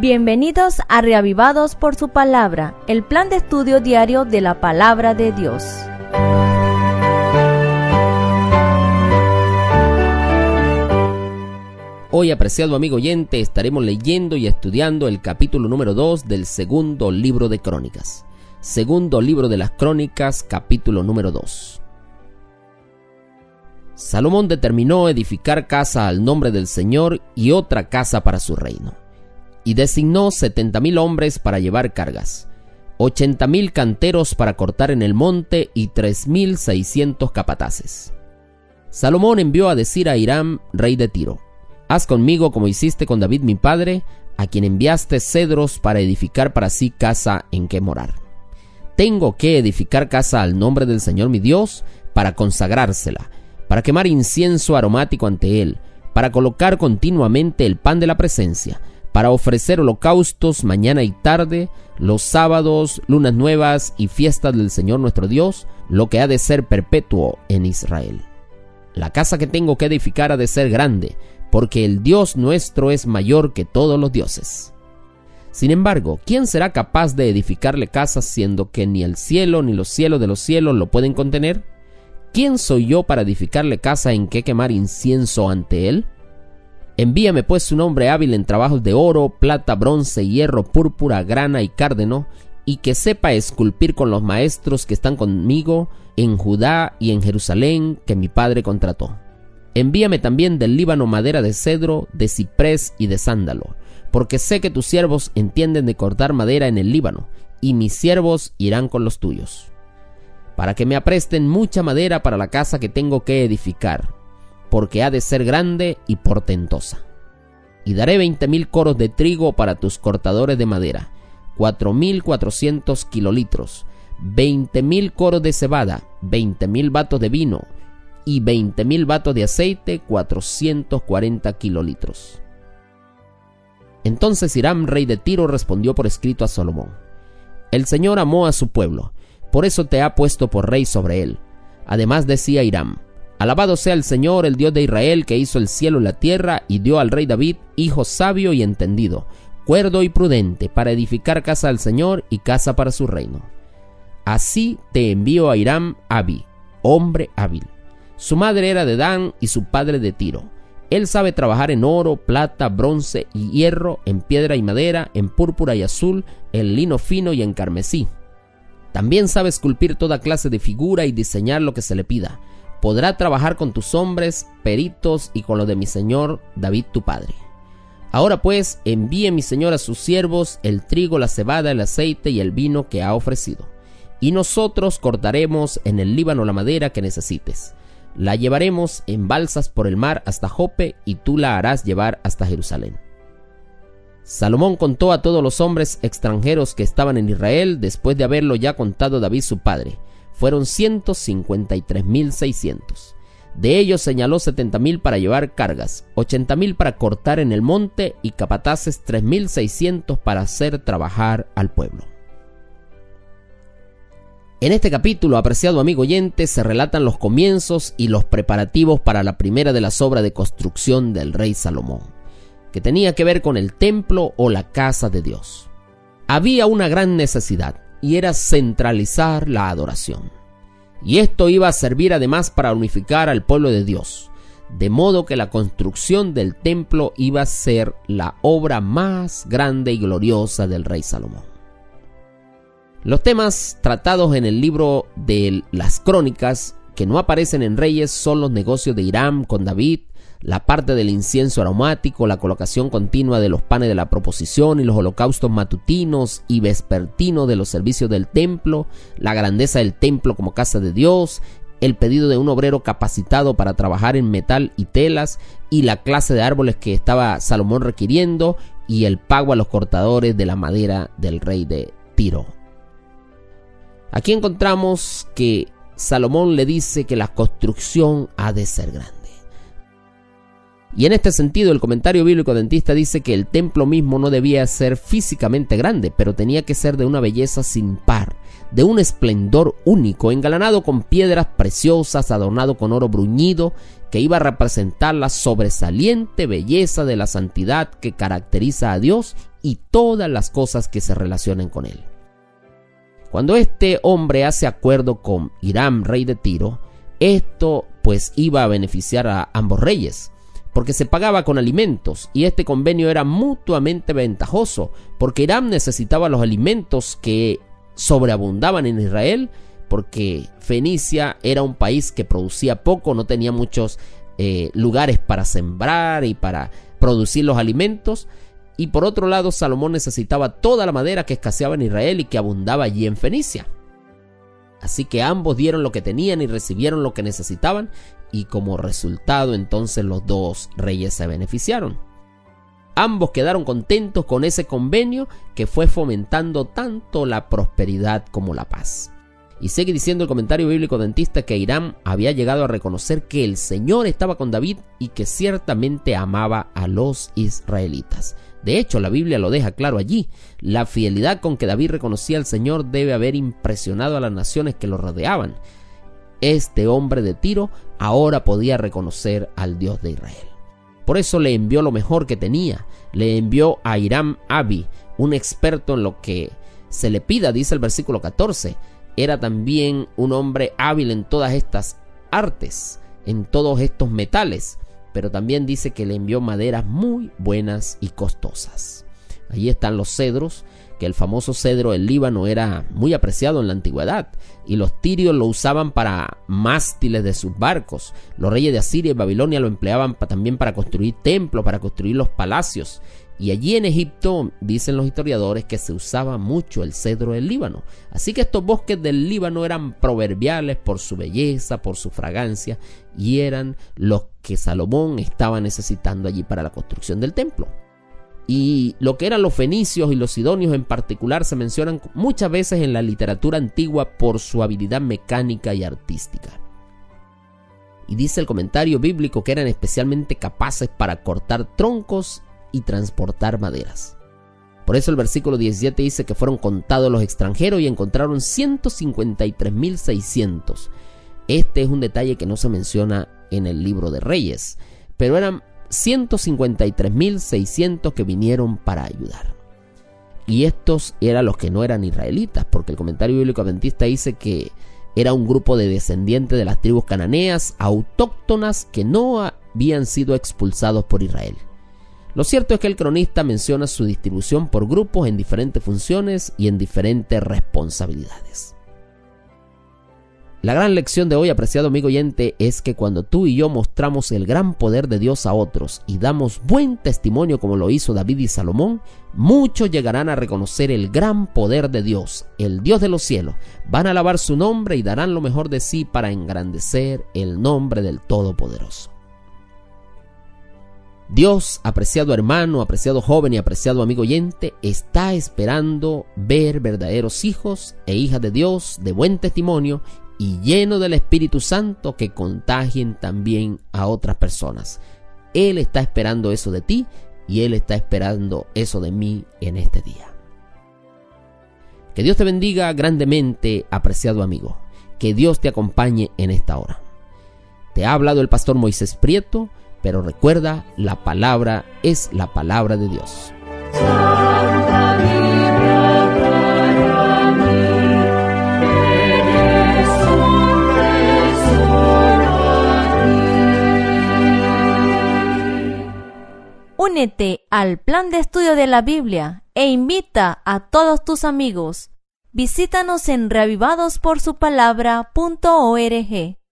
Bienvenidos a Reavivados por su Palabra, el plan de estudio diario de la Palabra de Dios. Hoy, apreciado amigo oyente, estaremos leyendo y estudiando el capítulo número 2 del segundo libro de Crónicas. Segundo libro de las Crónicas, capítulo número 2. Salomón determinó edificar casa al nombre del Señor y otra casa para su reino. Y designó 70,000 hombres para llevar cargas, 80,000 canteros para cortar en el monte y 3,600 capataces. Salomón envió a decir a Hiram, rey de Tiro: haz conmigo como hiciste con David mi padre, a quien enviaste cedros para edificar para sí casa en que morar. Tengo que edificar casa al nombre del Señor mi Dios, para consagrársela, para quemar incienso aromático ante él, para colocar continuamente el pan de la presencia, para ofrecer holocaustos mañana y tarde, los sábados, lunas nuevas y fiestas del Señor nuestro Dios, lo que ha de ser perpetuo en Israel. La casa que tengo que edificar ha de ser grande, porque el Dios nuestro es mayor que todos los dioses. Sin embargo, ¿quién será capaz de edificarle casas, siendo que ni el cielo ni los cielos de los cielos lo pueden contener? ¿Quién soy yo para edificarle casa en que quemar incienso ante él? Envíame pues un hombre hábil en trabajos de oro, plata, bronce, hierro, púrpura, grana y cárdeno, y que sepa esculpir con los maestros que están conmigo en Judá y en Jerusalén, que mi padre contrató. Envíame también del Líbano madera de cedro, de ciprés y de sándalo, porque sé que tus siervos entienden de cortar madera en el Líbano, y mis siervos irán con los tuyos, para que me apresten mucha madera para la casa que tengo que edificar, porque ha de ser grande y portentosa. Y daré 20,000 coros de trigo para tus cortadores de madera, 4,400 kilolitros, 20,000 coros de cebada, 20,000 batos de vino, y 20,000 batos de aceite, 440 kilolitros. Entonces Hiram, rey de Tiro, respondió por escrito a Salomón: el Señor amó a su pueblo, por eso te ha puesto por rey sobre él. Además decía Hiram: alabado sea el Señor, el Dios de Israel, que hizo el cielo y la tierra, y dio al rey David hijo sabio y entendido, cuerdo y prudente, para edificar casa al Señor y casa para su reino. Así te envío a Hiram Abi, hombre hábil. Su madre era de Dan y su padre de Tiro. Él sabe trabajar en oro, plata, bronce y hierro, en piedra y madera, en púrpura y azul, en lino fino y en carmesí. También sabe esculpir toda clase de figura y diseñar lo que se le pida. Podrá trabajar con tus hombres, peritos, y con lo de mi señor David tu padre. Ahora pues, envíe mi señor a sus siervos el trigo, la cebada, el aceite y el vino que ha ofrecido. Y nosotros cortaremos en el Líbano la madera que necesites. La llevaremos en balsas por el mar hasta Jope, y tú la harás llevar hasta Jerusalén. Salomón contó a todos los hombres extranjeros que estaban en Israel, después de haberlo ya contado David su padre. Fueron 153,600. De ellos señaló 70,000 para llevar cargas, 80,000 para cortar en el monte, y capataces 3,600 para hacer trabajar al pueblo. En este capítulo, apreciado amigo oyente, se relatan los comienzos y los preparativos para la primera de las obras de construcción del rey Salomón, que tenía que ver con el templo o la casa de Dios. Había una gran necesidad, y era centralizar la adoración. Y esto iba a servir además para unificar al pueblo de Dios, de modo que la construcción del templo iba a ser la obra más grande y gloriosa del rey Salomón. Los temas tratados en el libro de las Crónicas, que no aparecen en Reyes, son los negocios de Hiram con David, la parte del incienso aromático, la colocación continua de los panes de la proposición y los holocaustos matutinos y vespertinos de los servicios del templo, la grandeza del templo como casa de Dios, el pedido de un obrero capacitado para trabajar en metal y telas, y la clase de árboles que estaba Salomón requiriendo, y el pago a los cortadores de la madera del rey de Tiro. Aquí encontramos que Salomón le dice que la construcción ha de ser grande. Y en este sentido, el comentario bíblico adventista dice que el templo mismo no debía ser físicamente grande, pero tenía que ser de una belleza sin par, de un esplendor único, engalanado con piedras preciosas, adornado con oro bruñido, que iba a representar la sobresaliente belleza de la santidad que caracteriza a Dios y todas las cosas que se relacionan con él. Cuando este hombre hace acuerdo con Hiram, rey de Tiro, esto pues iba a beneficiar a ambos reyes, porque se pagaba con alimentos, y este convenio era mutuamente ventajoso, porque Hiram necesitaba los alimentos que sobreabundaban en Israel, porque Fenicia era un país que producía poco, no tenía muchos lugares para sembrar y para producir los alimentos, y por otro lado Salomón necesitaba toda la madera que escaseaba en Israel y que abundaba allí en Fenicia. Así que ambos dieron lo que tenían y recibieron lo que necesitaban, y como resultado entonces los dos reyes se beneficiaron. Ambos quedaron contentos con ese convenio que fue fomentando tanto la prosperidad como la paz. Y sigue diciendo el comentario bíblico adventista que Hiram había llegado a reconocer que el Señor estaba con David y que ciertamente amaba a los israelitas. De hecho, la Biblia lo deja claro allí. La fidelidad con que David reconocía al Señor debe haber impresionado a las naciones que lo rodeaban. Este hombre de Tiro ahora podía reconocer al Dios de Israel. Por eso le envió lo mejor que tenía. Le envió a Hiram Abi, un experto en lo que se le pida, dice el versículo 14. Era también un hombre hábil en todas estas artes, en todos estos metales, pero también dice que le envió maderas muy buenas y costosas. Allí están los cedros, que el famoso cedro del Líbano era muy apreciado en la antigüedad, y los tirios lo usaban para mástiles de sus barcos. Los reyes de Asiria y Babilonia lo empleaban también para construir templos, para construir los palacios. Y allí en Egipto dicen los historiadores que se usaba mucho el cedro del Líbano. Así que estos bosques del Líbano eran proverbiales por su belleza, por su fragancia, y eran los que Salomón estaba necesitando allí para la construcción del templo. Y lo que eran los fenicios y los sidonios en particular se mencionan muchas veces en la literatura antigua por su habilidad mecánica y artística. Y dice el comentario bíblico que eran especialmente capaces para cortar troncos y transportar maderas. Por eso el versículo 17 dice que fueron contados los extranjeros y encontraron 153.600. Este es un detalle que no se menciona en el libro de Reyes, pero eran 153.600 que vinieron para ayudar. Y estos eran los que no eran israelitas, porque el comentario bíblico adventista dice que era un grupo de descendientes de las tribus cananeas autóctonas que no habían sido expulsados por Israel. Lo cierto es que el cronista menciona su distribución por grupos en diferentes funciones y en diferentes responsabilidades. La gran lección de hoy, apreciado amigo oyente, es que cuando tú y yo mostramos el gran poder de Dios a otros y damos buen testimonio como lo hizo David y Salomón, muchos llegarán a reconocer el gran poder de Dios, el Dios de los cielos. Van a alabar su nombre y darán lo mejor de sí para engrandecer el nombre del Todopoderoso. Dios, apreciado hermano, apreciado joven y apreciado amigo oyente, está esperando ver verdaderos hijos e hijas de Dios de buen testimonio y lleno del Espíritu Santo que contagien también a otras personas. Él está esperando eso de ti y Él está esperando eso de mí en este día. Que Dios te bendiga grandemente, apreciado amigo. Que Dios te acompañe en esta hora. Te ha hablado el pastor Moisés Prieto, pero recuerda, la palabra es la palabra de Dios. Santa Biblia para mí, eres un tesoro a ti. Únete al plan de estudio de la Biblia e invita a todos tus amigos. Visítanos en reavivadosporsupalabra.org.